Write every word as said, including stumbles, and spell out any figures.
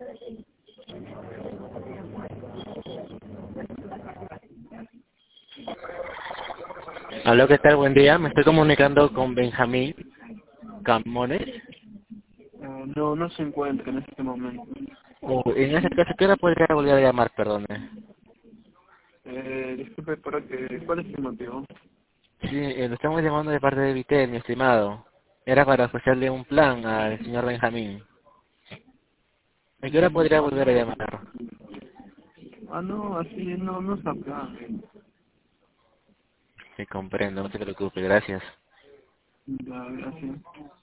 Aló, ¿qué tal? Buen día. Me estoy comunicando con Benjamín Camones. Eh, no, no se encuentra en este momento. Oh, en ese caso, ¿qué hora podría volver a llamar? Perdone. Eh, disculpe, ¿para qué? ¿Cuál es el motivo? Sí, eh, lo estamos llamando de parte de Vitel, mi estimado. Era para ofrecerle un plan al señor Benjamín. ¿A qué hora Mm, podría ah, volver a no. llamar? Ah, no, así no, no sabrá. Sí, comprendo, no se preocupe, gracias. Ya, gracias.